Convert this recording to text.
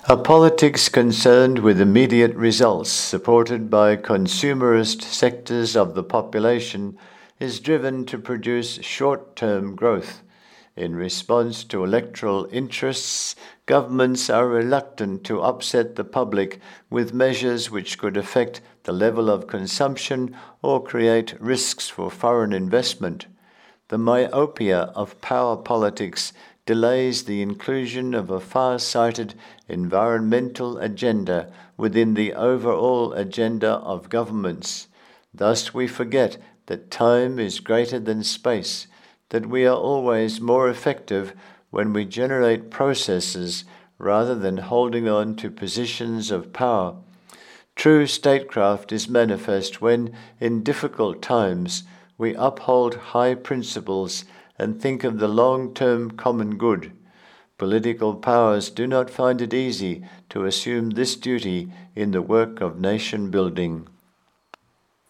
A politics concerned with immediate results, supported by consumerist sectors of the population, is driven to produce short-term growth. In response to electoral interests, governments are reluctant to upset the public with measures which could affect the level of consumption or create risks for foreign investment. The myopia of power politics delays the inclusion of a far-sighted environmental agenda within the overall agenda of governments. Thus we forget that time is greater than space, that we are always more effective when we generate processes rather than holding on to positions of power. True statecraft is manifest when, in difficult times, we uphold high principles and think of the long-term common good. Political powers do not find it easy to assume this duty in the work of nation building.